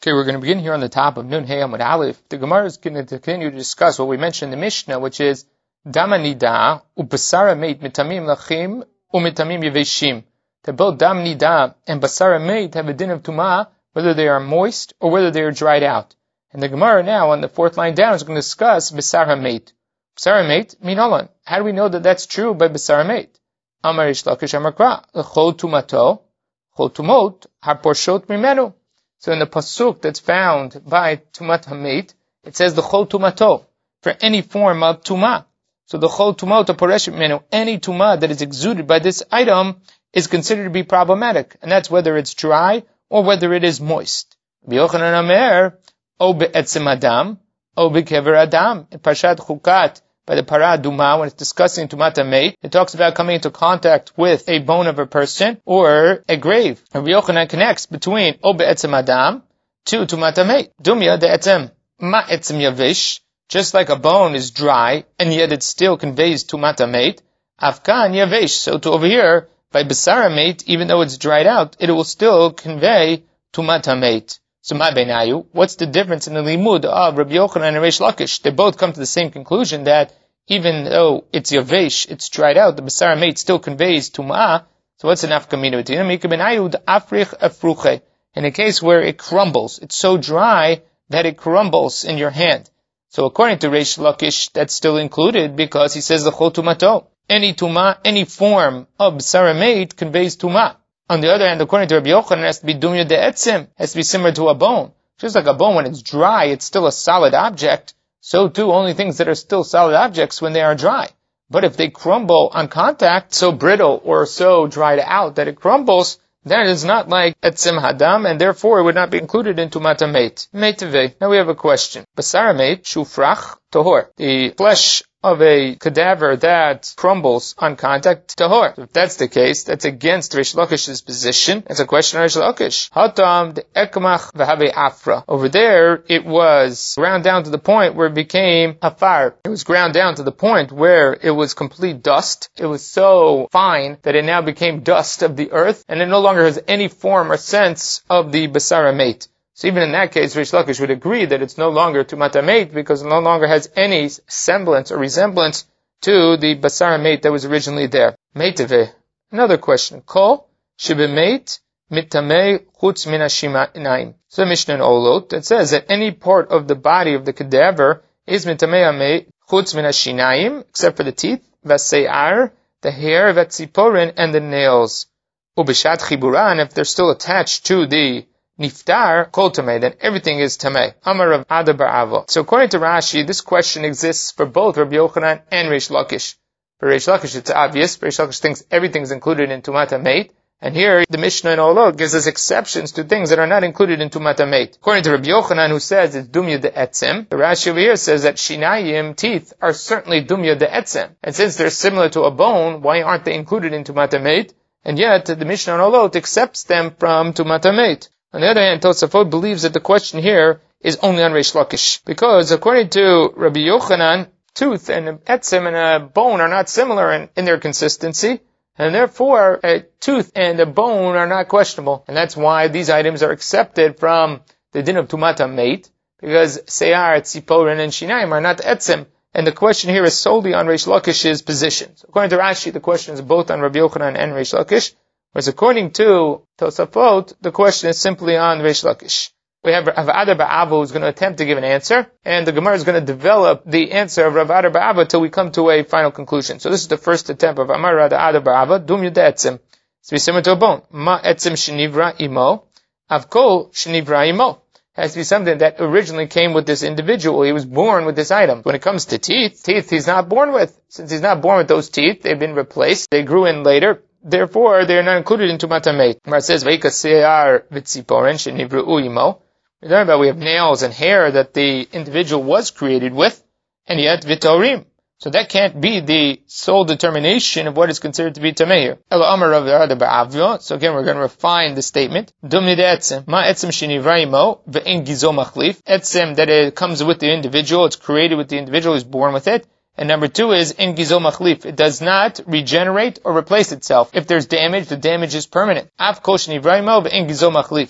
Okay, we're going to begin here on the top of Nun Hey Amud Aleph. The Gemara is going to continue to discuss what we mentioned in the Mishnah, which is Dama Nida u'Basara Meit mitamim lachim u'mitamim yeveshim. That both Dam Nida and Basara Meit have a din of Tumah, whether they are moist or whether they are dried out. And the Gemara now, on the fourth line down, is going to discuss Basara Meit. Basara Meit, Minolan. How do we know that that's true by Basara Meit? Amar Rish Lakish Amar Kra, L'chol Tumato, Chol Tumot, Harporshot Mimenu. So in the pasuk that's found by Tumat Hameit, it says the Chol Tumato, for any form of Tumah. So the Chol Tumot Poreshet Menu, any Tumah that is exuded by this item is considered to be problematic, and that's whether it's dry or whether it is moist. B'Yochanan Amer, O be'etzem Adam, O be'kever Adam. In Parshat Chukat, by the Parah Duma, when it's discussing Tumat Hameit, it talks about coming into contact with a bone of a person or a grave. And Rabbi Yochanan connects between O be'etzem Adam to Tumat Hameit. Dumya de'etzem ma etzem yavish, just like a bone is dry and yet it still conveys Tumat Hameit. Afkan yavish. So to over here, by Basara Hameit, even though it's dried out, it will still convey Tumat Hameit. So my beinayu, what's the difference in the limud of Rabbi Yochanan and Reish Lakish? They both come to the same conclusion that even though it's yavesh, it's dried out, the Basara Hameit still conveys Tum'ah. So what's the nafkamina between them? Mika beinayu the africh afruche. In a case where it crumbles, it's so dry that it crumbles in your hand. So according to Reish Lakish, that's still included because he says the chol tumato. Any Tum'ah, any form of Basara Hameit conveys Tum'ah. On the other hand, according to Rabbi Yochanan, it has to be dumya de'etzim, has to be similar to a bone. Just like a bone, when it's dry, it's still a solid object. So too, only things that are still solid objects when they are dry. But if they crumble on contact, so brittle or so dried out that it crumbles, then it is not like etzim hadam, and therefore it would not be included in Tumat Hameit. Meiteve. Now we have a question. Basara Hameit, shufrach, tohor. The flesh of a cadaver that crumbles on contact, tahor. So if that's the case, that's against Reish Lakish's position. It's a question of Reish Lakish. Hatam de ekmach v'habe afra. Over there, it was ground down to the point where it became afar. It was ground down to the point where it was complete dust. It was so fine that it now became dust of the earth, and it no longer has any form or sense of the Basara Hameit. So even in that case, Reish Lakish would agree that it's no longer Tumat Hameit because it no longer has any semblance or resemblance to the Basara Hameit that was originally there. Meiteve. Another question. Kol shebemeit mitamei chutz min hashimayim. So the Mishnah in Olot that says that any part of the body of the cadaver is mitamei hameit chutz min hashinayim, except for the teeth, v'sei'ar, the hair, v'tziporin, and the nails. Ubishat chibura, and if they're still attached to the Niftar, kol tamei, then everything is tamei. Amar Rav Ada bar Ava. So according to Rashi, this question exists for both Rabbi Yochanan and Reish Lakish. For Reish Lakish, it's obvious. Reish Lakish thinks everything is included in Tumat Hameit. And here, the Mishnah in Olot gives us exceptions to things that are not included in Tumat Hameit. According to Rabbi Yochanan, who says it's dumya de'etzem, the Rashi over here says that shinayim, teeth, are certainly dumya de'etzem. And since they're similar to a bone, why aren't they included in Tumat Hameit? And yet, the Mishnah in Olot accepts them from Tumat Hameit. On the other hand, Tosafot believes that the question here is only on Reish Lakish. Because according to Rabbi Yochanan, tooth and etzim and a bone are not similar in their consistency. And therefore, a tooth and a bone are not questionable. And that's why these items are accepted from the din of Tumat Hameit. Because Seyar, Tziporin, and Shinayim are not etzim. And the question here is solely on Reish Lakish's position. So according to Rashi, the question is both on Rabbi Yochanan and Reish Lakish. Whereas according to Tosafot, the question is simply on Reish Lakish. We have Rav Ada bar Ava who's going to attempt to give an answer, and the Gemara is going to develop the answer of Rav Ada bar Ava till we come to a final conclusion. So this is the first attempt of Amar Rav Ada bar Ava, Dum Yudetzim. It's to be similar to a bone. Ma etzim shenivra imo, avkol shenivra imo. It has to be something that originally came with this individual. He was born with this item. When it comes to teeth he's not born with. Since he's not born with those teeth, they've been replaced. They grew in later. Therefore, they are not included in Tumat Hameit. It says, V'ika seyar v'tziporen shenivru'u imo. We learn about we have nails and hair that the individual was created with, and yet v'torim. So that can't be the sole determination of what is considered to be tamei here. Elo amar Rav Ada bar Ava. So again, we're going to refine the statement. Dumni de'etzem. Ma etzem shenivra imo ve'en gizo machlif. Etzem, that it comes with the individual, it's created with the individual, is born with it. And number two is in gizo machlif. It does not regenerate or replace itself. If there's damage, the damage is permanent. Av kol shenivra imo ve'en gizo machlif.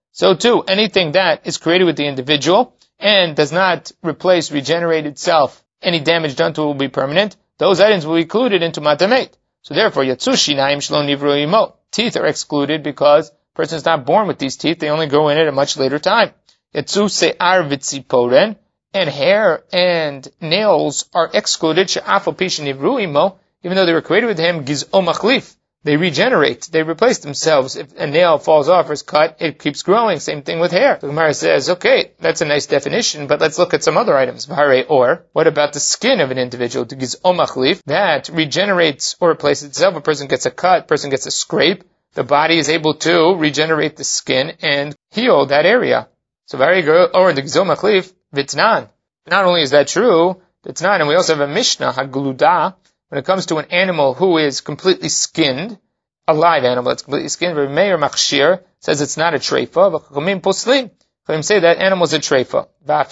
So too, anything that is created with the individual and does not replace, regenerate itself, any damage done to it will be permanent. Those items will be included into matamet. So therefore, yatsushi naim shlo nivru imo. Teeth are excluded because a person is not born with these teeth. They only grow in at a much later time. Yatsu se'ar vitziporen. And hair and nails are excluded. She'afal pishin nivru imo. Even though they were created with him, giz'o machlif. They regenerate. They replace themselves. If a nail falls off or is cut, it keeps growing. Same thing with hair. The Gemara says, okay, that's a nice definition, but let's look at some other items. Or, what about the skin of an individual? That regenerates or replaces itself. A person gets a cut, a person gets a scrape. The body is able to regenerate the skin and heal that area. So very good. Or the gizom machlif, vitnan. Not only is that true, vitnan, and we also have a Mishnah, hagluda. When it comes to an animal who is completely skinned, a live animal that's completely skinned, Rabbi Meir Machshir says it's not a treifa, but Chachamim poslim. Chachamim say that animal is a treifa.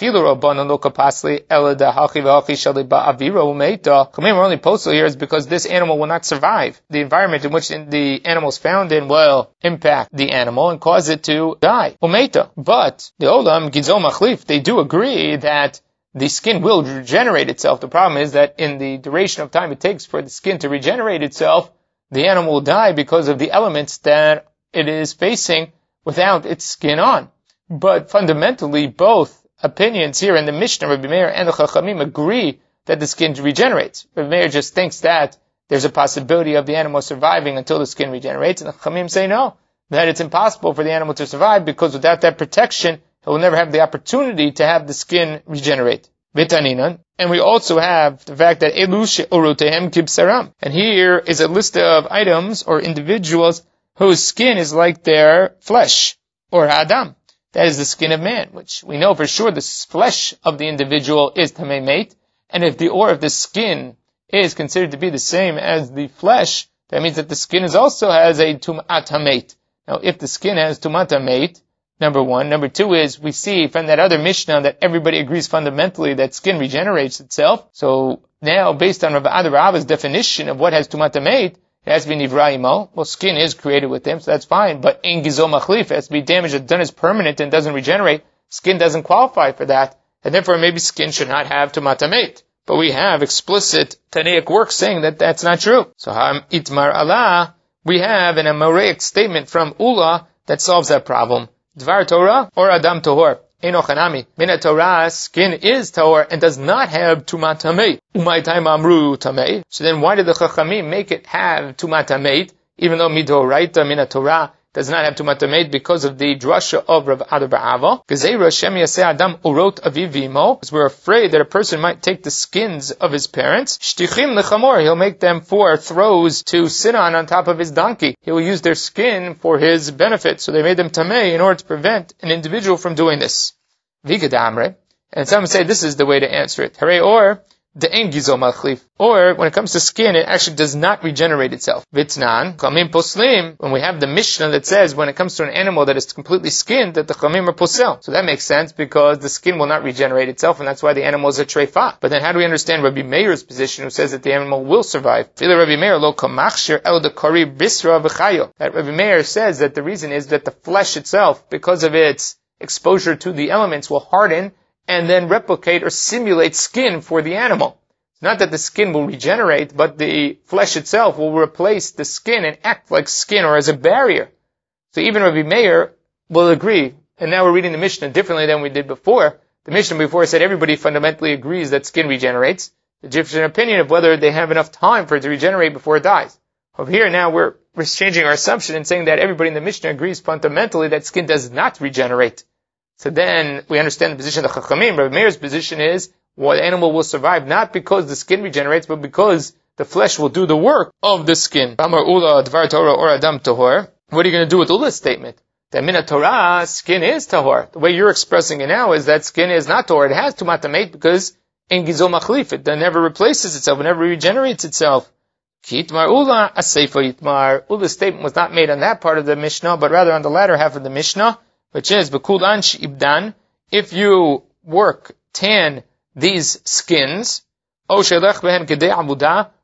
Chachamim are only postal here is because this animal will not survive. The environment in which the animal is found in will impact the animal and cause it to die. Umeita. But the Olam, Gizo Machlif, they do agree that the skin will regenerate itself. The problem is that in the duration of time it takes for the skin to regenerate itself, the animal will die because of the elements that it is facing without its skin on. But fundamentally, both opinions here in the Mishnah, Rabbi Meir and the Chachamim, agree that the skin regenerates. Rabbi Meir just thinks that there's a possibility of the animal surviving until the skin regenerates, and the Chachamim say no, that it's impossible for the animal to survive because without that protection, it will never have the opportunity to have the skin regenerate. Vitaninan. And we also have the fact that Elushe Orotehem Kibsaram. And here is a list of items or individuals whose skin is like their flesh, or Adam. That is the skin of man, which we know for sure the flesh of the individual is Tamei Meit. And if the skin is considered to be the same as the flesh, that means that the skin also has a Tum'at HaMeit. Now, if the skin has Tum'at HaMeit, number one. Number two is we see from that other Mishnah that everybody agrees fundamentally that skin regenerates itself. So now, based on Rav Rava's definition of what has Tumat HaMeit, it has to be Nivra Imo. Well, skin is created with him, so that's fine. But in Gizo Machlif, it has to be damage that's done is permanent and doesn't regenerate. Skin doesn't qualify for that. And therefore, maybe skin should not have Tumat HaMeit. But we have explicit Tanaic work saying that that's not true. So Itmar Allah, we have an Amoraic statement from Ula that solves that problem. Dvar Torah or Adam Tohor. Eno Chanami. Mina Torah, skin is Tohor and does not have Tumat HaMeit. Umay Taim Amru Tamei. So then why did the Chachamim make it have Tumat HaMeit, even though Midoraita Mina Torah does not have Tumat HaMeit because of the drasha of Rav Ava? Gezeira Shem Yaseh Adam Urot Avivimo. Because we're afraid that a person might take the skins of his parents. Shtichim Lechamor. He'll make them for throws to sit on top of his donkey. He will use their skin for his benefit. So they made them Tamei in order to prevent an individual from doing this. Vigadamre. And some say this is the way to answer it. Hare or the engizo malchlif. Or, when it comes to skin, it actually does not regenerate itself. Vitnan, chamim poslim, when we have the Mishnah that says when it comes to an animal that is completely skinned, that the chamim are posel. So that makes sense because the skin will not regenerate itself, and that's why the animal is a treifa. But then how do we understand Rabbi Meir's position, who says that the animal will survive? Rabbi Meir lo kamachshir el dekari bisra v'chayo. That Rabbi Meir says that the reason is that the flesh itself, because of its exposure to the elements, will harden and then replicate or simulate skin for the animal. It's not that the skin will regenerate, but the flesh itself will replace the skin and act like skin or as a barrier. So even Rabbi Meir will agree, and now we're reading the Mishnah differently than we did before. The Mishnah before said everybody fundamentally agrees that skin regenerates. The different opinion of whether they have enough time for it to regenerate before it dies. Over here now we're changing our assumption and saying that everybody in the Mishnah agrees fundamentally that skin does not regenerate. So then we understand the position of the Chachamim. Rabbi Meir's position is, well, the animal will survive not because the skin regenerates, but because the flesh will do the work of the skin. Amar Ula, Dvar Torah, or Adam Tahor. What are you going to do with Ula's statement? That Mina Torah, skin is Tahor. The way you're expressing it now is that skin is not Tahor. It has Tumat HaMeit because in Gizo Machlif, it never replaces itself, it never regenerates itself. Ki Itmar Ula, Aseifa Itmar. Ula's statement was not made on that part of the Mishnah, but rather on the latter half of the Mishnah, which is Bekulan Shibdan, if you tan these skins, O Shelech Behem Kedei Amudah,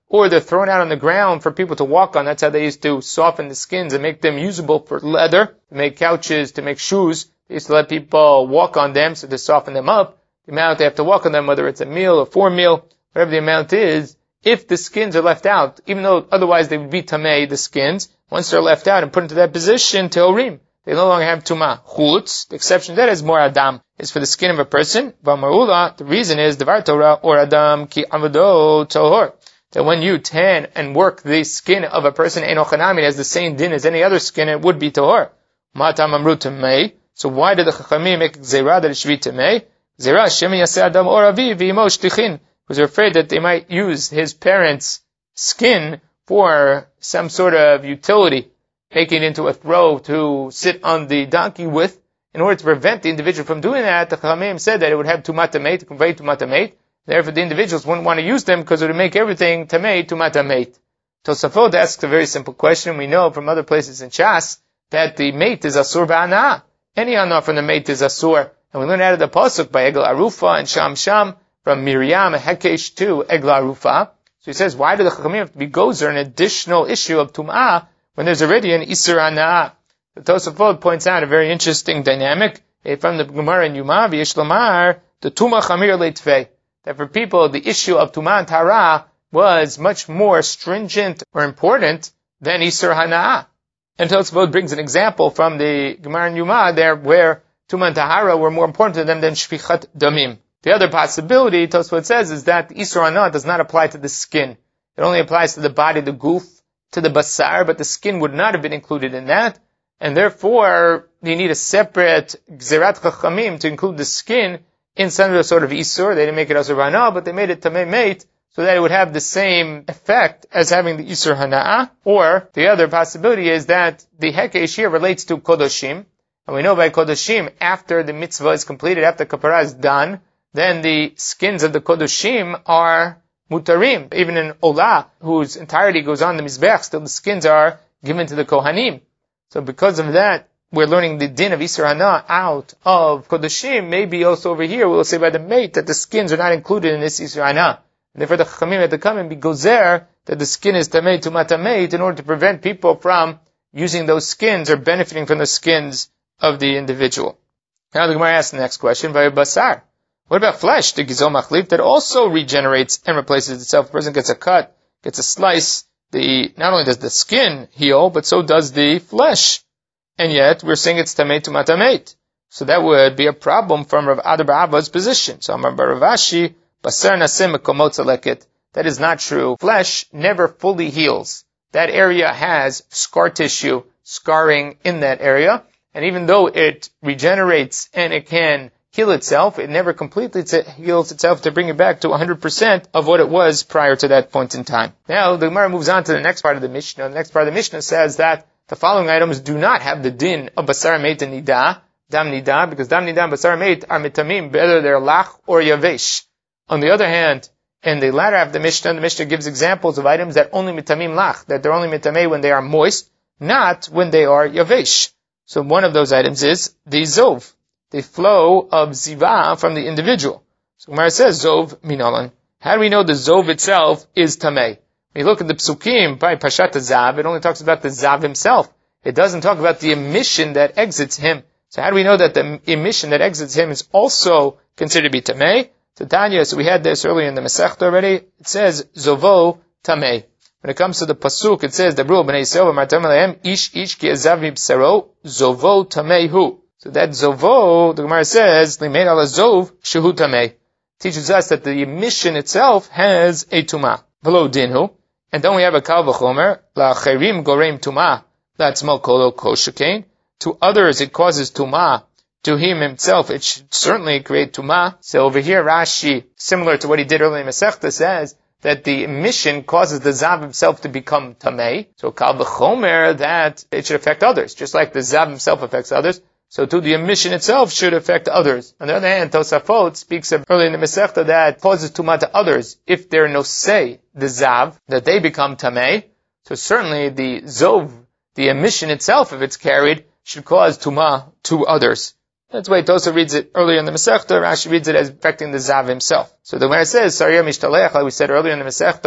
or they're thrown out on the ground for people to walk on. That's how they used to soften the skins and make them usable for leather, to make couches, to make shoes. They used to let people walk on them, so to soften them up. The amount they have to walk on them, whether it's a meal or 4 meal, whatever the amount is, if the skins are left out, even though otherwise they would be tamei, the skins, once they're left out and put into that position, teorim, they no longer have tumah. Chutz, the exception to that is more adam, is for the skin of a person. V'marula, the reason is, devar Torah or adam ki avado tohor, that when you tan and work the skin of a person, enochanami, has the same din as any other skin, it would be tohor. Matam amru tamei. So why did the chachamim make zera that it should be tamei? Zera shemi yaseh adam or avi v'imo shtichin. Because they're afraid that they might use his parents' skin for some sort of utility, making it into a throw to sit on the donkey with. In order to prevent the individual from doing that, the Chachamim said that it would have tumat tamei, to convey tumat tamei. Therefore, the individuals wouldn't want to use them because it would make everything tamei, tumat tamei. Tosafot asks a very simple question. We know from other places in Shas that the mate is asur ba'ana. Any ana from the mate is asur. And we learn out of the pasuk by Egel Arufa and Sham Sham, from Miriam Hekesh to Egla Rufa. So he says, why do the Chachamim have to be gozer, an additional issue of Tum'ah, when there's already an Isur Hana'ah? The Tosafot points out a very interesting dynamic from the Gemara in Yuma, V'yesh lomar, the Tum'ah Chamir Leitvei. That for people, the issue of Tum'ah and Tara was much more stringent or important than Isur Hana'ah. And Tosafot brings an example from the Gemara in Yuma there, where Tum'ah and Tahara were more important to them than Shfichat Damim. The other possibility, Tosfot says, is that the Isur Hana'ah does not apply to the skin. It only applies to the body, the guf, to the basar, but the skin would not have been included in that. And therefore, you need a separate Gzerat Chachamim to include the skin in some sort of Isur. They didn't make it Asur Hana'ah, but they made it Tamei Meit, so that it would have the same effect as having the Isur Hana'ah. Or, the other possibility is that the Hekesh here relates to Kodoshim. And we know by Kodoshim, after the mitzvah is completed, after Kapara is done, then the skins of the Kodoshim are mutarim. Even in Olah, whose entirety goes on the Mizbech, still the skins are given to the Kohanim. So because of that, we're learning the din of Isur Hana'ah out of Kodoshim. Maybe also over here, we'll say by the mate that the skins are not included in this Isur Hana'ah. And therefore the Chachamim had to come and be gozer, that the skin is tamei tumat tamei, in order to prevent people from using those skins or benefiting from the skins of the individual. Now the Gemara asks the next question, Vay basar. What about flesh, the gizol machlif, that also regenerates and replaces itself? A person gets a cut, gets a slice, not only does the skin heal, but so does the flesh. And yet, we're saying it's tamei tumat tamei. So that would be a problem from Rav Adar bar Abba's position. So Amar bar Rav Ashi, basar naseh mekomot zeleket. That is not true. Flesh never fully heals. That area has scar tissue, scarring in that area. And even though it regenerates and it can heal itself, it never completely heals itself to bring it back to 100% of what it was prior to that point in time. Now, the Gemara moves on to the next part of the Mishnah. The next part of the Mishnah says that the following items do not have the din of basar meit and nida, dam nida, because dam nida and basar meit are mitamim, whether they're lach or yavesh. On the other hand, in the latter half of the Mishnah gives examples of items that only mitamim lach, that they're only mitameh when they are moist, not when they are yavesh. So one of those items is the zov, the flow of ziva from the individual. So Gemara says, Zov minalan. How do we know the Zov itself is tamei? When you look at the psukim by Pashat Zav, it only talks about the Zav himself. It doesn't talk about the emission that exits him. So how do we know that the emission that exits him is also considered to be tamei? So Tanya, so we had this earlier in the Masechta already. It says, Zovo tamei. When it comes to the pasuk, it says, Dabru b'nei Yisrael v'martam alehem ish ki azav mibsaro, Zovo tamei hu. So that Zovo, the Gemara says, Limeid ala Zov, Shehu Tamei. Teaches us that the emission itself has a Tumah. V'lo dinhu. And then we have a Kal v'chomer, La Cherim Gorem Tumah, La'atzmo Kolo Koshekain. To others it causes Tumah. To him himself it should certainly create Tumah. So over here Rashi, similar to what he did earlier in Masechta, says that the emission causes the Zav himself to become Tamei. So Kal v'chomer, that it should affect others. Just like the Zav himself affects others, so too the emission itself should affect others. On the other hand, Tosafot speaks of earlier in the Masechta that causes Tumah to others if they're no say, the Zav, that they become Tamei. So certainly the Zov, the emission itself, if it's carried, should cause Tumah to others. That's why Tosa reads it earlier in the Masechta. Rashi reads it as affecting the Zav himself. So the Gemara says, Sariyah Mishtaleach, like we said earlier in the Masechta,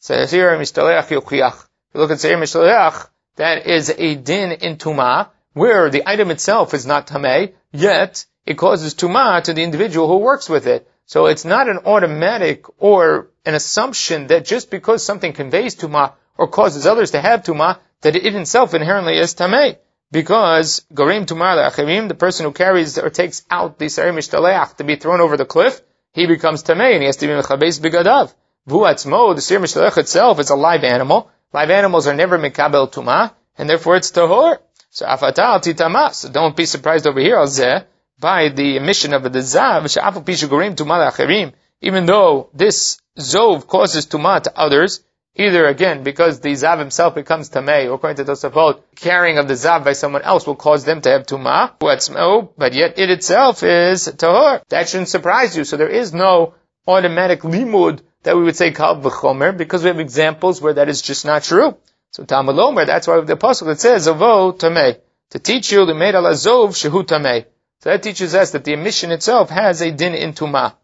Seir Mishtaleach Yochiach. If you look at Seir Mishtaleach, that is a din in Tumah, where the item itself is not Tameh, yet it causes Tumah to the individual who works with it. So it's not an automatic or an assumption that just because something conveys Tumah or causes others to have Tumah, that it itself inherently is Tameh. Because Gorim Tumah Le'achirim, the person who carries or takes out the Seir Mishtaleach to be thrown over the cliff, he becomes Tameh and he has to be Mechabeis Bigadav. Vuatzmo, the Seir Mishtaleach itself is a live animal. Live animals are never Mekabel Tumah, and therefore it's Tahor. So Afatal Titama. So don't be surprised over here, Alzeh, by the emission of the Zav, Sha'afu Pishu Gorim Tumah Le'achirim, even though this Zov causes Tumah to others, either again because the Zav himself becomes Tameh, or according to Tosafot, carrying of the Zav by someone else will cause them to have Tumah, but yet it itself is Tahor. That shouldn't surprise you. So there is no automatic limud that we would say Kal V'chomer, because we have examples where that is just not true. So Talmud Omer, that's why the apostle that says Zovo Tameh, to teach you the Meid ala Zov Shehu Tameh. So that teaches us that the emission itself has a din in Tumah.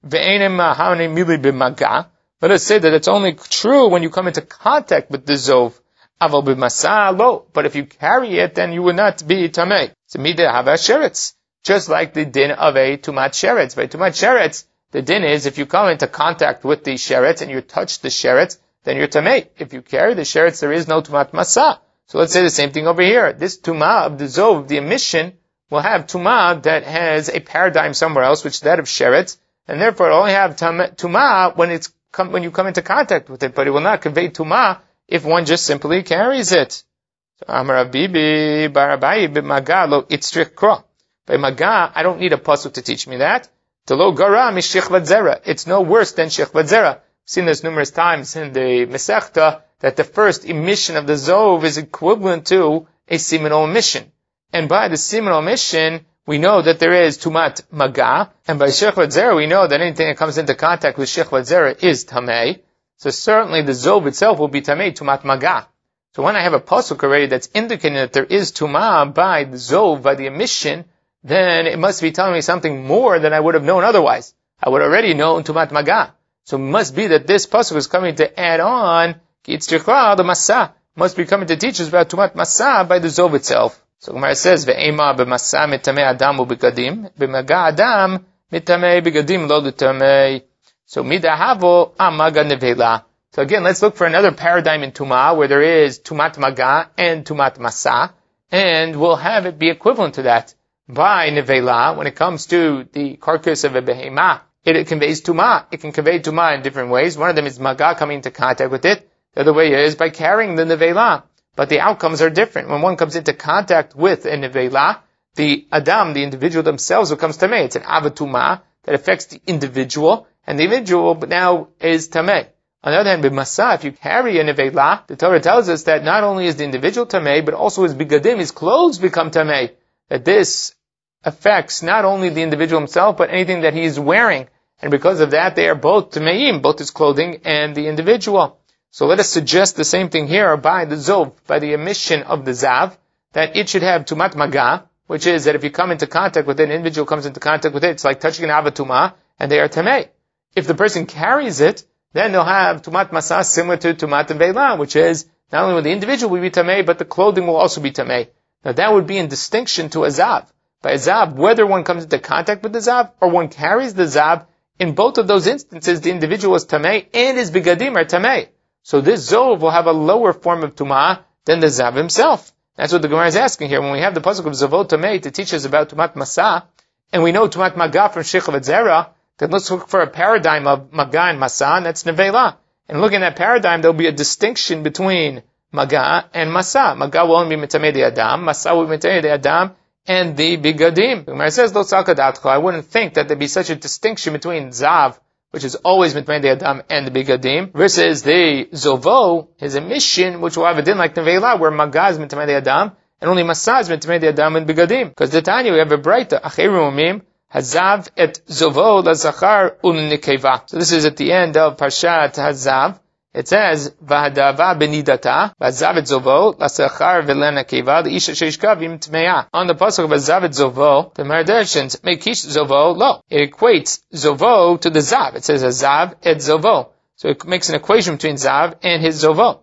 Let us say that it's only true when you come into contact with the Zov. Aval b'masa lo. But if you carry it, then you would not be Tameh. So Midah Hava Sheretz. Just like the din of a Tumat Sheretz. By Tumat Sheretz, the din is if you come into contact with the sheretz and you touch the sheretz, then you're tamei. If you carry the sheretz, there is no tumat masa. So let's say the same thing over here. This tumah of the zov, the emission, will have tumah that has a paradigm somewhere else, which is that of sheretz, and therefore it'll only have tumah when you come into contact with it, but it will not convey tumah if one just simply carries it. So Amar Abibi Barabai b'maga lo itzrich kro. By maga, I don't need a pasuk to teach me that. It's no worse than shechvat zera. Seen this numerous times in the Masechta that the first emission of the Zov is equivalent to a seminal emission. And by the seminal emission, we know that there is Tumat Maga, and by shechvat zera, we know that anything that comes into contact with shechvat zera is Tameh. So certainly the Zov itself will be Tameh, Tumat Maga. So when I have a pasuk already that's indicating that there is Tumah by the Zov, by the emission, then it must be telling me something more than I would have known otherwise. I would already known Tumat Maga. So it must be that this pasuk is coming to add on, the Masa, must be coming to teach us about Tumat Masa by the Zov itself. So Gemara says, Ve'ema b'masa mitamei adam u'begadim, b'maga adam mitamei begadim lo l'tamei. So midahavo amaga nevela. So again, let's look for another paradigm in Tumah, where there is Tumat Maga and Tumat Masa, and we'll have it be equivalent to that. By nevela, when it comes to the carcass of a behemah, it conveys tumah. It can convey tumah in different ways. One of them is maga, coming into contact with it. The other way is by carrying the nevela. But the outcomes are different. When one comes into contact with a nevela, the adam, the individual themselves, becomes tameh. It's an avatumah that affects the individual, and the individual now is tameh. On the other hand, b'masa, if you carry a nevela, the Torah tells us that not only is the individual tameh, but also his bigadim, his clothes become tameh. That this affects not only the individual himself, but anything that he is wearing. And because of that, they are both tameim, both his clothing and the individual. So let us suggest the same thing here by the Zov, by the emission of the Zav, that it should have Tumat Maga, which is that if you come into contact with it, an individual comes into contact with it, it's like touching an Avatuma, and they are Tameh. If the person carries it, then they'll have Tumat Masa similar to Tumat Veilah, which is not only will the individual be Tameh, but the clothing will also be Tameh. Now that would be in distinction to a Zav. By a Zav, whether one comes into contact with the Zav, or one carries the Zav, in both of those instances, the individual is Tameh, and his Bigadim are Tameh. So this Zov will have a lower form of Tumah than the Zav himself. That's what the Gemara is asking here. When we have the pasuk of Zavot Tameh to teach us about Tumat Masa, and we know Tumat Maga from Shechvat Zera, then let's look for a paradigm of Maga and Masa, and that's Nevela. And looking at that paradigm, there'll be a distinction between Maga and Masa. Maga will only be Mitamei de Adam, Masa will be Mitamei de Adam, and the Bigadim. The Gemara says, Lo Tzalkadatcha, I wouldn't think that there'd be such a distinction between Zav, which is always Mitamei de Adam, and the Bigadim, versus the Zovo, his emission, which will have a din like Nevela, where Maga is Mitamei de Adam, and only Masa is Mitamei de Adam and Bigadim. Because the Tanya, we have a Breita, Acheru Umim, Hazav et Zovo la Zachar un Nikeva. So this is at the end of Parshat Hazav. It says, Vahadava benidata, Vazav et Zovo, la Zachar v'len Nikeva, the Isha sheishka v'im tmeya. On the pasuk of Vazav et Zovo, the Meredeshins make Kish Zovo lo. It equates Zovo to the Zav. It says Hazav et Zovo. So it makes an equation between Zav and his Zovo.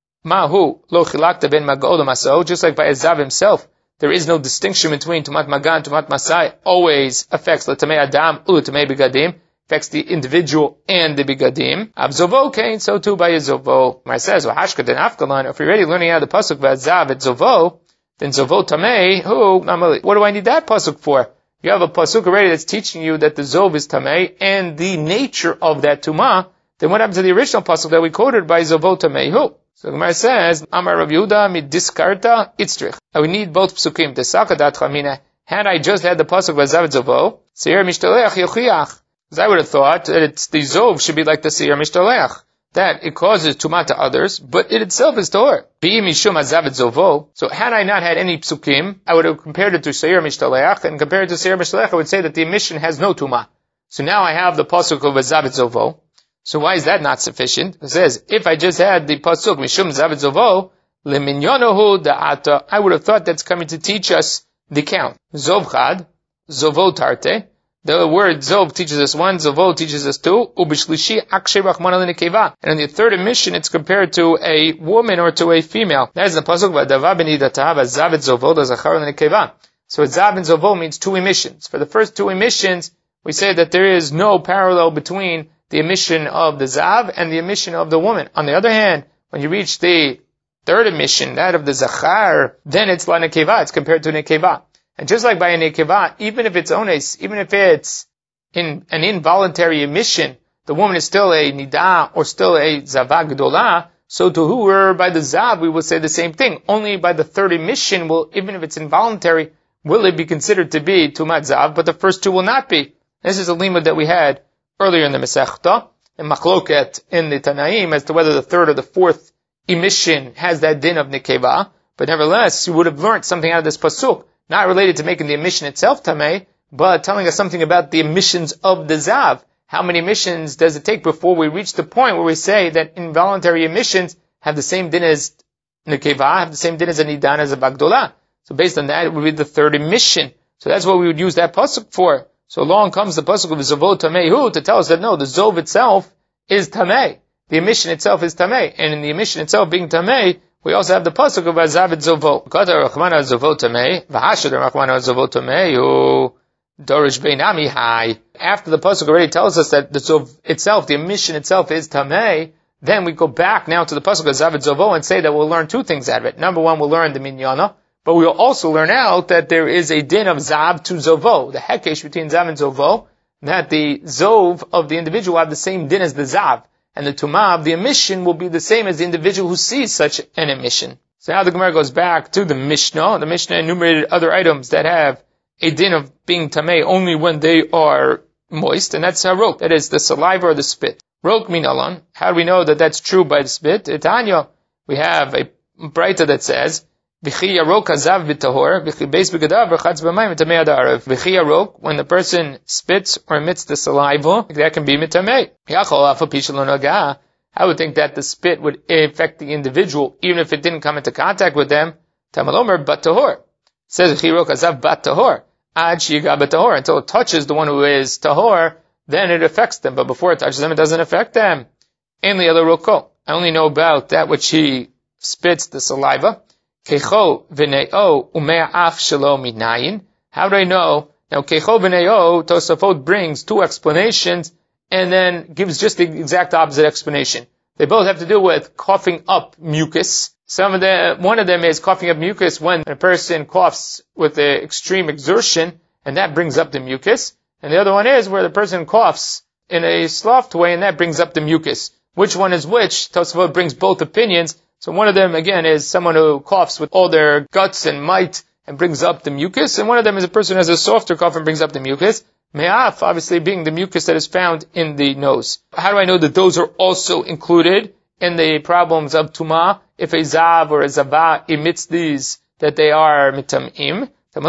Mahu lo chilakta ben magol maso, just like by a Zav himself, there is no distinction between Tumat Magan, Tumat Masai, always affects L'tamei Adam, L'tamei Bigadim, affects the individual and the Bigadim. Av Zovo Kain, so too by a Zovo. Mar says, V'hashka den Afkalan, if you're already learning out the Pasuk V'azav et Zovo, then Zovo Tamei, what do I need that Pasuk for? You have a Pasuk already that's teaching you that the Zov is Tamei, and the nature of that Tumah, then what happened to the original Pasuk that we quoted by Zovo Tamei, who? So the Gemara says, Amar Rav Yehuda mi diskarta itzrich. I would need both psukim. Desakadat chamina. Had I just had the pasuk v'azav zovo, seir mishtaleach yochiach. Because I would have thought that it's the zov should be like the seir mishtaleach, that it causes tumah to others, but it itself is tor. Bi mishum azav zovo. So had I not had any psukim, I would have compared it to seir mishtaleach, and compared it to seir mishtaleach, I would say that the emission has no tumah. So now I have the pasuk of v'azav zovo. So why is that not sufficient? It says, if I just had the pasuk, Mishum Zavet Zovo, Leminyonohu Da'ata, I would have thought that's coming to teach us the count. Zov Chad, Zovo Tarte, the word Zov teaches us one, Zovo teaches us two, Ubishlishi Akshay Rachmana L'Nekeva. And in the third emission, it's compared to a woman or to a female. That is the pasuk, V'adava B'ni Datav, Zavet Zovo, the Zachar L'Nekeva. So Zav and Zovo means two emissions. For the first two emissions, we say that there is no parallel between the emission of the Zav and the emission of the woman. On the other hand, when you reach the third emission, that of the Zachar, then it's La Nekeva, it's compared to Nekeva. And just like by a Nekeva, even if it's Ones, even if it's in an involuntary emission, the woman is still a Nida or still a Zava Gdola, so to her, by the Zav, we will say the same thing. Only by the third emission will, even if it's involuntary, will it be considered to be Tumat Zav, but the first two will not be. This is a limud that we had earlier in the Masechta, and Machloket in the Tanaim, as to whether the third or the fourth emission has that din of Nekeva, but nevertheless, you would have learned something out of this Pasuk, not related to making the emission itself Tameh, but telling us something about the emissions of the Zav. How many emissions does it take before we reach the point where we say that involuntary emissions have the same din as Nekeva, have the same din as a Nidan, as a Bagdola? So based on that, it would be the third emission. So that's what we would use that Pasuk for. So along comes the pasuk of Zovo Tamehu to tell us that no, the Zov itself is Tameh. The emission itself is Tameh. And in the emission itself being Tameh, we also have the pasuk of Azav et Zovo. Kata Rachmana Zovo Tameh, V'hashad Rachmana Zovo Tamehu, Dorish Beinami Hai. After the pasuk already tells us that the Zov itself, the emission itself is Tameh, then we go back now to the pasuk of Azav et Zovo and say that we'll learn two things out of it. Number one, we'll learn the minyana, but we'll also learn out that there is a din of Zav to Zovo, the hekesh between Zav and Zovo, that the Zov of the individual have the same din as the Zav, and the Tumah of the emission will be the same as the individual who sees such an emission. So now the Gemara goes back to the Mishnah. The Mishnah enumerated other items that have a din of being Tameh only when they are moist, and that's Harok, that is the saliva or the spit. Rok minalan, how do we know that that's true by the spit? Etanya, we have a Braita that says, V'chi yarok hazav b'tahor, v'chi beis b'gadav, v'chatz b'mayim mitamei adarav. V'chi yarok, when the person spits or emits the saliva, that can be mitamei. Yachol afa pishalon agah. I would think that the spit would affect the individual, even if it didn't come into contact with them. Tamalomer bat tahor. It says v'chi yarok hazav bat tahor. Ad shiga bat tahor. Until it touches the one who is tahor, then it affects them. But before it touches them, it doesn't affect them. Ainli ela roko. I only know about that which he spits, the saliva. Kecho v'neo ume'ach shelo minayin. How do I know? Now, kecho v'neo, Tosafot brings two explanations and then gives just the exact opposite explanation. They both have to do with coughing up mucus. One of them is coughing up mucus when a person coughs with extreme exertion, and that brings up the mucus. And the other one is where the person coughs in a soft way, and that brings up the mucus. Which one is which? Tosafot brings both opinions. So one of them, again, is someone who coughs with all their guts and might and brings up the mucus. And one of them is a person who has a softer cough and brings up the mucus. Me'af, obviously, being the mucus that is found in the nose. How do I know that those are also included in the problems of Tumah? If a Zav or a Zavah emits these, that they are mitam'im.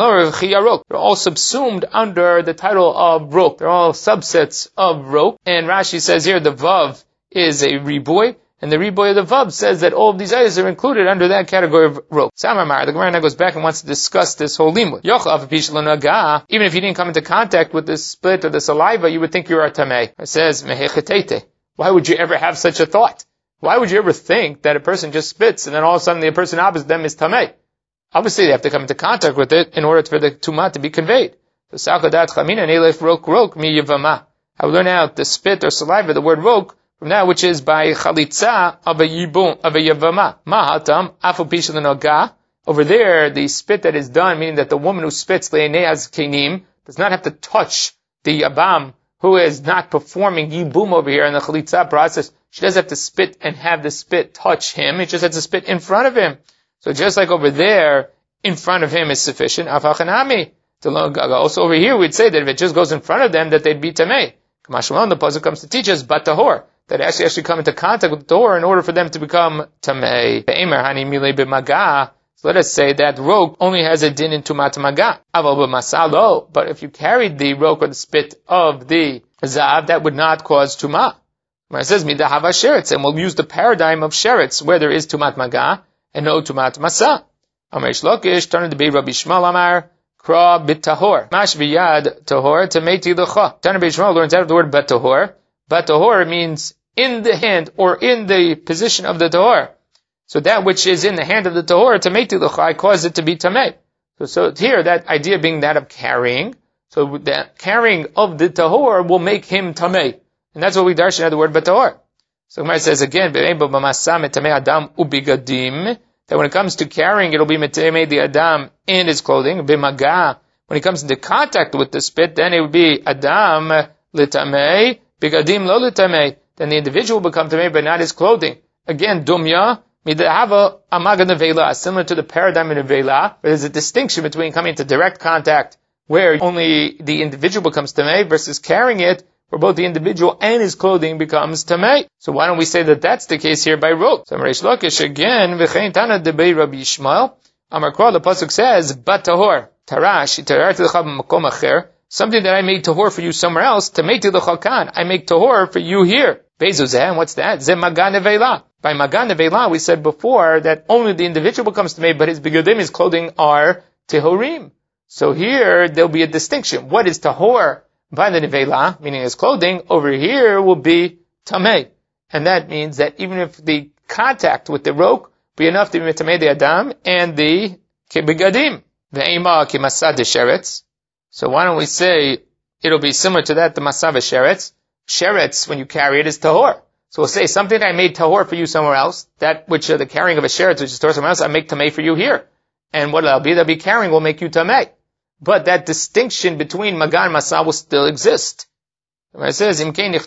They're all subsumed under the title of Rok. They're all subsets of Rok. And Rashi says here the Vav is a riboy. And the Riboy of the Vav says that all of these items are included under that category of Rok. Samar, the Gemara now goes back and wants to discuss this whole limud. Even if you didn't come into contact with the spit or the saliva, you would think you are Tameh. It says, Mehechetete. Why would you ever have such a thought? Why would you ever think that a person just spits and then all of a sudden the person opposite them is tamei? Obviously, they have to come into contact with it in order for the tumah to be conveyed. So, I would learn out the spit or saliva, the word rok, from that which is by chalitza of a yibum, of a yavama. Mahatam, afu pisha l'noga. Over there, the spit that is done, meaning that the woman who spits le'neaz kenim, does not have to touch the yabam, who is not performing yibum over here in the chalitza process. She doesn't have to spit and have the spit touch him. It just has to spit in front of him. So just like over there, in front of him is sufficient. Afachanami. Also over here, we'd say that if it just goes in front of them, that they'd be tamei. Kamashmalon, the puzzle comes to teach us, but tahor, that actually come into contact with the tahor in order for them to become tamei. So let us say that rok only has a din in tumat maga. But if you carried the rok or the spit of the zav, that would not cause tumah. When it says midahava sheretz, and we'll use the paradigm of sheretz, where there is tumat maga and no tumat masa. Amar Shlokish, turn to be Rabbi Shmuel Amar, Kra bit tahor. Mash biyad tahor tameti l'cha. Tanner Rabbi Shmuel learns out of the word bat tahor. Bat tahor means in the hand or in the position of the tahor. So that which is in the hand of the tahor, tameti l'cha, I cause it to be tamei. So here, that idea being that of carrying. So the carrying of the tahor will make him tamei. And that's what we darshan out of the word bat tahor. So Gemara says again, adam ubigadim. That when it comes to carrying, it'll be metamei the adam in his clothing. B'maga, when it comes into contact with the spit, then it would be adam litamei, bigadim lo litamei. Then the individual will become tamei, but not his clothing. Again, dumya midahava amaga nevela, similar to the paradigm in nevela, where there's a distinction between coming into direct contact, where only the individual becomes tamei, versus carrying it, where both the individual and his clothing becomes tamei. So why don't we say that that's the case here by rok? So Reish Lakish again, v'chein tana debei Rabbi Yishmael. Amar Kra, the pasuk says, bat tahor, tarash, tararti l'cha b'makom acher, something that I made tahor for you somewhere else, tameti l'cha kan, I make tahor for you here. Bezuzeh, and what's that? Ze magan nevela. By magan nevela, we said before that only the individual becomes tamei, but his bigadim, his clothing, are tehorim. So here, there'll be a distinction. What is tahor? By the nevela, meaning his clothing, over here will be tamei. And that means that even if the contact with the rok be enough to be tamei the adam and the kebigadim, the ema kimasa de sheretz. So why don't we say it'll be similar to that, the masa sheretz. Sheretz, when you carry it, is tahor. So we'll say something that I made tahor for you somewhere else, that which the carrying of a sheretz, which is tahor somewhere else, I make tamei for you here. And what that'll be carrying will make you tamei. But that distinction between magan and masa will still exist. It says,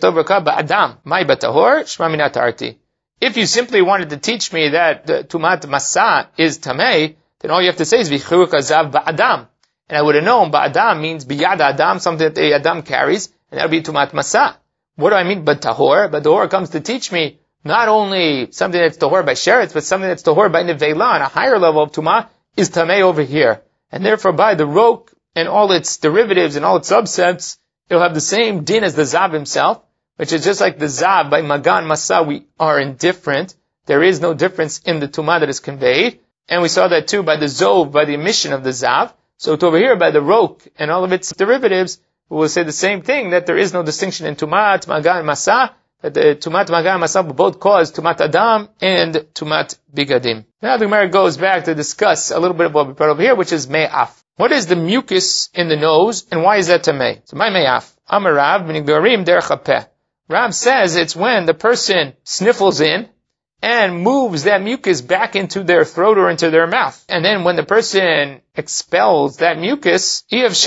if you simply wanted to teach me that tumat masa is tamei, then all you have to say is vichuruk azav ba'adam. And I would have known ba'adam means biyad adam, something that the adam carries, and that would be tumat masa. What do I mean by tahor? But tahor comes to teach me not only something that's tahor by sheretz, but something that's tahor by nevela, on a higher level of tumah, is tamei over here. And therefore by the rok and all its derivatives and all its subsets, it'll have the same din as the zav himself, which is just like the zav, by magan masa we are indifferent. There is no difference in the tumah that is conveyed. And we saw that too by the zov, by the emission of the zav. So to over here by the rok and all of its derivatives, we will say the same thing, that there is no distinction in tumat, magan, masa, that the tumat, magan, masa will both cause tumat adam and tumat bigadim. Now the Gemara goes back to discuss a little bit of what we brought over here, which is me'af. What is the mucus in the nose, and why is that tamei? So my me'af. Amar Rav, meaning Dorim derech hapeh. Rav says it's when the person sniffles in and moves that mucus back into their throat or into their mouth. And then when the person expels that mucus, it's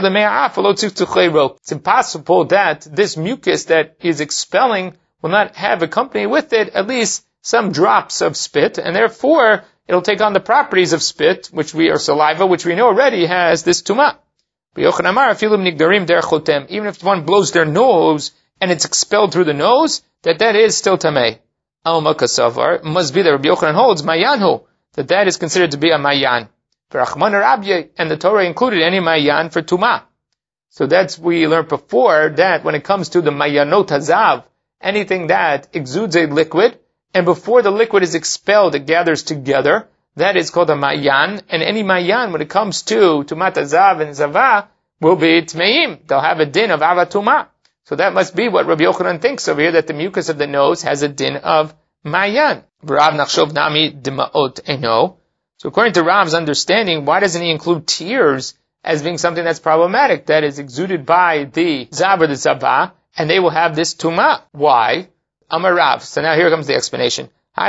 impossible that this mucus that is expelling will not have accompanied with it at least some drops of spit, and therefore it'll take on the properties of spit, or saliva, which we know already has this tumah. Even if one blows their nose and it's expelled through the nose, that is still tamei. Alma kasavar must be that Rabbi Yochanan holds mayanhu, that is considered to be a mayan. And the Torah included any mayan for tumah. So we learned before that when it comes to the mayanot hazav, anything that exudes a liquid, and before the liquid is expelled, it gathers together, that is called a mayan. And any mayan, when it comes to tumat hazav and zavah, will be tmeim. They'll have a din of avatuma. So that must be what Rabbi Yochanan thinks over here, that the mucus of the nose has a din of mayan. Rav nachshov nami d'maot eno. So according to Rav's understanding, why doesn't he include tears as being something that's problematic, that is exuded by the zav or the zava, and they will have this tuma? Why? Amar Rav. So now here comes the explanation. A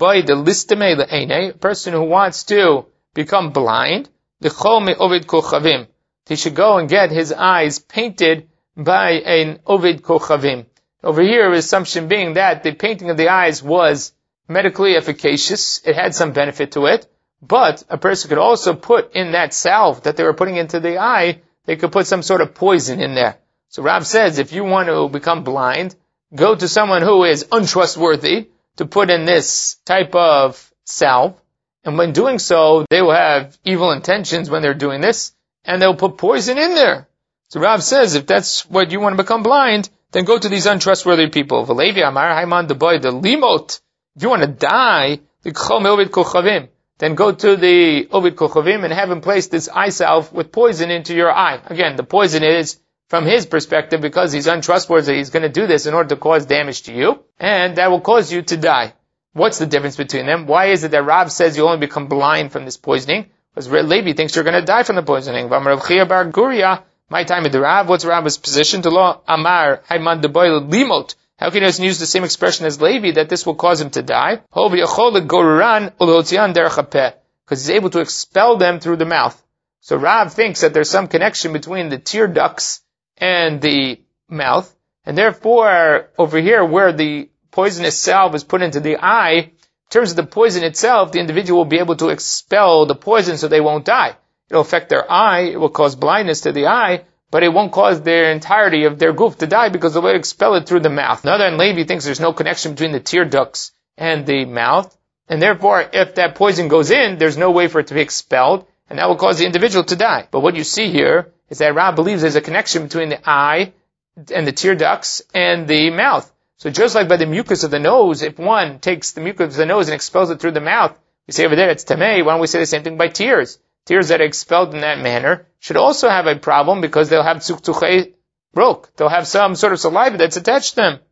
person who wants to become blind, he should go and get his eyes painted by an ovid kochavim. Over here, the assumption being that the painting of the eyes was medically efficacious, it had some benefit to it, but a person could also put in that salve that they were putting into the eye, they could put some sort of poison in there. So Rav says, if you want to become blind, go to someone who is untrustworthy to put in this type of salve, and when doing so, they will have evil intentions when they're doing this, and they'll put poison in there. So Rav says, if that's what you want to become blind, then go to these untrustworthy people. If you want to die, then go to the Ovid Kochavim and have him place this eye salve with poison into your eye. Again, the poison is, from his perspective, because he's untrustworthy, he's going to do this in order to cause damage to you, and that will cause you to die. What's the difference between them? Why is it that Rav says you only become blind from this poisoning? Because Levi thinks you're going to die from the poisoning. My time with the Rav, what's Rav's position? To law, Amar, Haiman de Boyle, Limot. How can he use the same expression as Levi, that this will cause him to die? Because he's able to expel them through the mouth. So Rav thinks that there's some connection between the tear ducts and the mouth, and therefore, over here, where the poisonous salve is put into the eye, in terms of the poison itself, the individual will be able to expel the poison so they won't die. It'll affect their eye, it will cause blindness to the eye, but it won't cause their entirety of their goof to die because they'll expel it through the mouth. Now then, Levi thinks there's no connection between the tear ducts and the mouth, and therefore, if that poison goes in, there's no way for it to be expelled, and that will cause the individual to die. But what you see here is that Rav believes there's a connection between the eye and the tear ducts and the mouth. So just like by the mucus of the nose, if one takes the mucus of the nose and expels it through the mouth, we say over there it's tamei, why don't we say the same thing by tears? Tears that are expelled in that manner should also have a problem because they'll have tzuktuchei rok. They'll have some sort of saliva that's attached to them.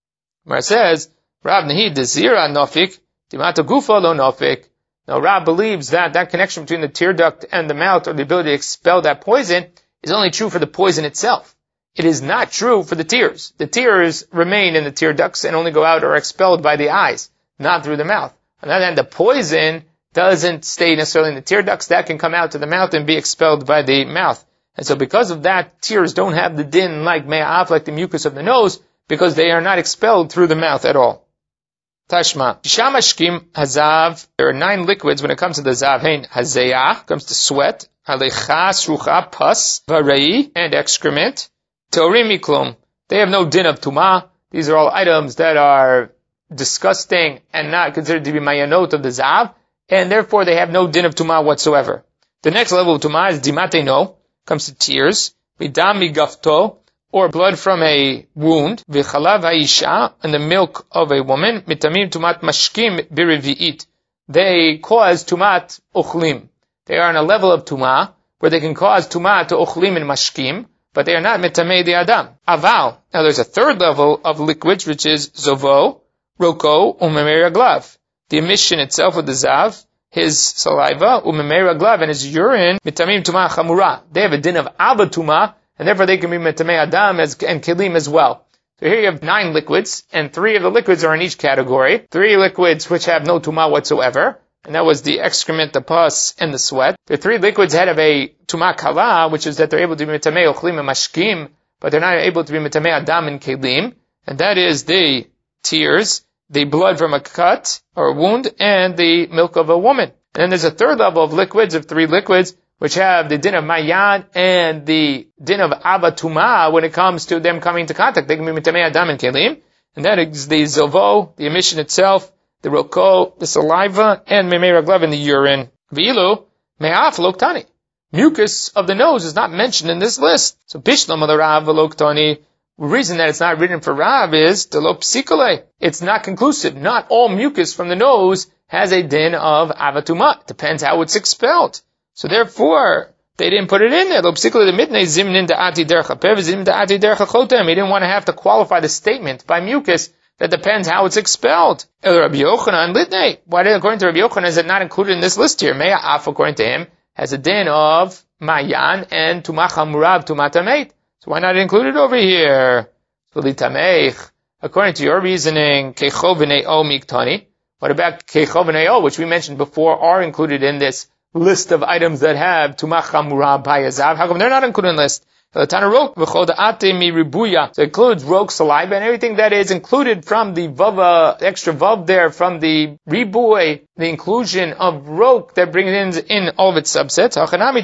Mar says, Rav Nahi desira nofik, dimata gufa lo nofik. Now Rav believes that that connection between the tear duct and the mouth, or the ability to expel that poison, is only true for the poison itself. It is not true for the tears. The tears remain in the tear ducts and only go out or are expelled by the eyes, not through the mouth. On the other hand, the poison doesn't stay necessarily in the tear ducts. That can come out to the mouth and be expelled by the mouth. And so because of that, tears don't have the din like me'af, like the mucus of the nose, because they are not expelled through the mouth at all. Tashma. Shamashkim hazav. There are 9 liquids when it comes to the zav. Hein hazeyah, comes to sweat. Halecha, srucha, pus, varei, and excrement. Teorim miklum. They have no din of tumah. These are all items that are disgusting and not considered to be mayanot of the zav, and therefore they have no din of tumah whatsoever. The next level of tumah is dimateno, comes to tears, midam migafto, or blood from a wound, v'chalav ha'isha, and the milk of a woman, mitamim tumat mashkim birivi'it. They cause tumat ochlim. They are on a level of tumah, where they can cause tumah to ochlim and mashkim, but they are not mitamei di adam. Aval. Now there's a third level of liquids, which is zovo, roko, umemei raglav. The emission itself of the zav, his saliva, umemei raglav, and his urine, mitamim tumah chamura. They have a din of ava tumah, and therefore they can be mitamei adam and kelim as well. So here you have 9 liquids, and 3 of the liquids are in each category. 3 liquids which have no tumah whatsoever, and that was the excrement, the pus, and the sweat. The 3 liquids had of a tumah kala, which is that they're able to be mitamei ochlim and mashkim, but they're not able to be mitamei adam and kelim, and that is the tears, the blood from a cut or a wound, and the milk of a woman. And then there's a third level of liquids, of 3 liquids, which have the din of mayan and the din of ava tumah when it comes to them coming into contact. They can be mitamei adam and kelim, and that is the zovo, the emission itself, the roko, the saliva, and memei raglav, in the urine. V'ilu me'af loktani. Mucus of the nose is not mentioned in this list. So bishlam of the Rav loktani. The reason that it's not written for Rav is delo psikole. It's not conclusive. Not all mucus from the nose has a din of avatuma. Depends how it's expelled. So therefore, they didn't put it in there. He didn't want to have to qualify the statement by mucus that depends how it's expelled. Why did, according to Rabbi Yochanan, is it not included in this list here? Me'af, according to him, has a din of Mayan and Tumah Chamurav, Tumah Tameit. So why not include it over here? According to your reasoning, Keichov v'nei-o miktani. What about Keichov v'nei-o, which we mentioned before, are included in this list of items that have Tumah Chamurav Bayazav? How come they're not included in the list? So it includes rok, saliva, and everything that is included from the vav, the extra vav there, from the ribuy, the inclusion of rok that brings in all of its subsets.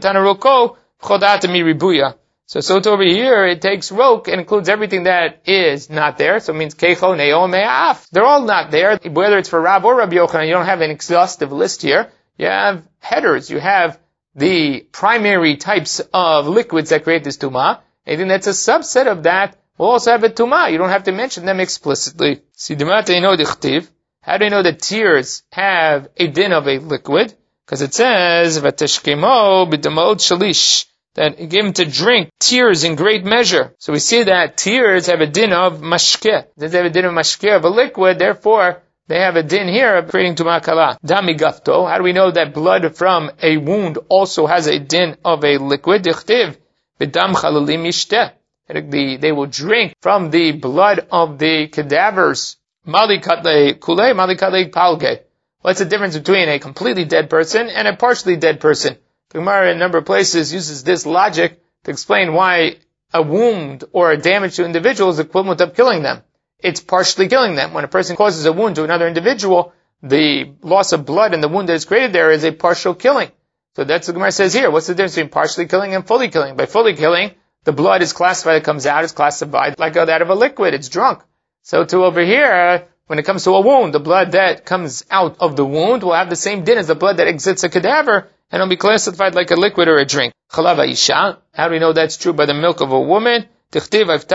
So over here, it takes rok and includes everything that is not there. So it means keicho, neo, me'af. They're all not there. Whether it's for Rav or Rabbi Yochanan, you don't have an exhaustive list here. You have headers. You have the primary types of liquids that create this tumah. Anything that's a subset of that will also have a tumah. You don't have to mention them explicitly. How do you know that tears have a din of a liquid? Because it says, Vatashkemo b'damot shalish, that it gave him to drink tears in great measure. So we see that tears have a din of mashkeh. They have a din of mashkeh, of a liquid, therefore they have a din here of creating tumah kala. Dami gafto. How do we know that blood from a wound also has a din of a liquid? Dichtiv b'dam chalalim yishteh. They will drink from the blood of the cadavers. Mali katle kule, mali katle palge. What's the difference between a completely dead person and a partially dead person? The Gemara in a number of places uses this logic to explain why a wound or a damage to an individual is equivalent of killing them. It's partially killing them. When a person causes a wound to another individual, the loss of blood and the wound that is created there is a partial killing. So that's what the Gemara says here. What's the difference between partially killing and fully killing? By fully killing, the blood is classified, it comes out, is classified like that of a liquid. It's drunk. So too over here, when it comes to a wound, the blood that comes out of the wound will have the same din as the blood that exits a cadaver, and it'll be classified like a liquid or a drink. Chalav ha'isha. How do we know that's true? By the milk of a woman. So when it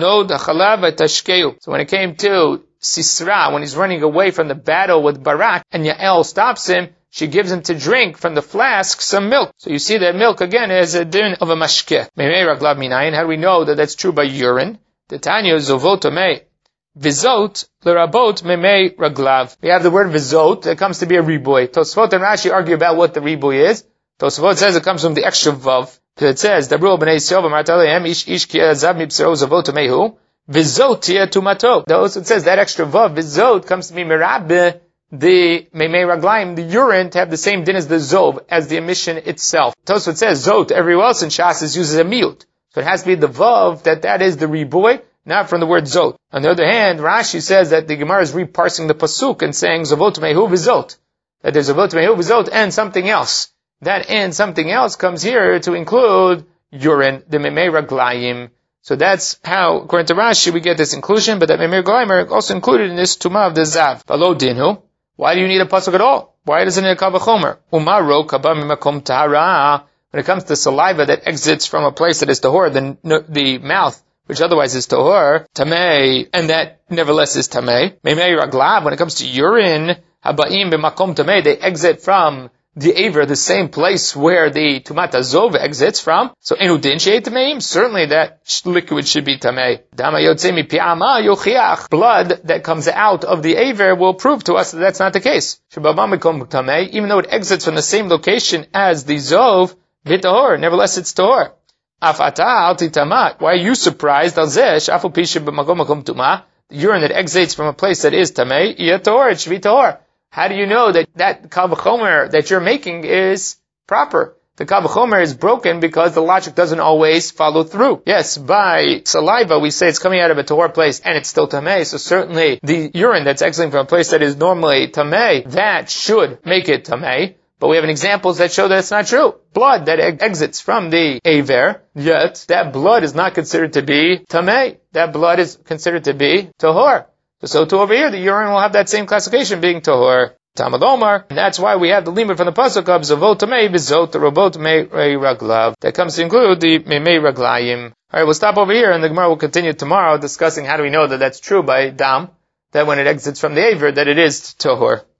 came to Sisra, when he's running away from the battle with Barak, and Yael stops him, she gives him to drink from the flask some milk. So you see that milk again is a din of a mashkeh. How do we know that that's true by urine? The Tanya zovot tamei. Vizot lerabot memei raglav. We have the word vizot that comes to be a riboy. Tosfot and Rashi argue about what the riboy is. Tosfot says it comes from the extra vav. It says, Dabru b'nei Yisrael v'martalehem ish ki azav mibsero zavot tamehu vizot tia tumato. It says that extra vav, vizot, comes to be merabe, the memei raglaim, the urine, to have the same din as the zov, as the emission itself. Tosfot says zot, everywhere else in Shas is used as a miut. So it has to be the vav, that is the riboy, not from the word zot. On the other hand, Rashi says that the Gemara is reparsing the pasuk and saying zavot mehu vizot, that there's zavot mehu vizot and something else. That and something else comes here to include urine, the memei raglayim. So that's how, according to Rashi, we get this inclusion, but that memei raglayim are also included in this tumah of the zav. V'lo dinu. Why do you need a pasuk at all? Why doesn't it have a chomer? Umaro kaba mimakom tahara. When it comes to saliva that exits from a place that is tahor, the mouth, which otherwise is tahor, tamei, and that nevertheless is tamei. Memei raglav, when it comes to urine, habaim b'makom tamei, they exit from the aver, the same place where the tumat azov exits from. So enu din shei tameim, certainly that liquid should be tamei. Dama yotzei mi pi'ama yochiach, blood that comes out of the aver will prove to us that that's not the case. Shababam mikom tamei, even though it exits from the same location as the zov, v'tahor, nevertheless it's tahor. Afata alti tamat, why are you surprised? Al zeh shafu pisha b'makom makom tuma, the urine that exits from a place that is tamei, yeh tahor, it should be tahor. How do you know that kal v'chomer that you're making is proper? The kal v'chomer is broken because the logic doesn't always follow through. Yes, by saliva we say it's coming out of a tahor place and it's still tamei, so certainly the urine that's exiting from a place that is normally tamei, that should make it tamei. But we have examples that show that it's not true. Blood that exits from the aver, yet that blood is not considered to be tamei. That blood is considered to be tahor. So too over here, the urine will have that same classification being tahor. Talmud Omar, and that's why we have the limud from the pasuk of zavot tamei v'zot robot mei raglav. That comes to include the mei raglayim. All right, we'll stop over here, and the Gemara will continue tomorrow discussing how do we know that that's true by dam, that when it exits from the aver, that it is tahor.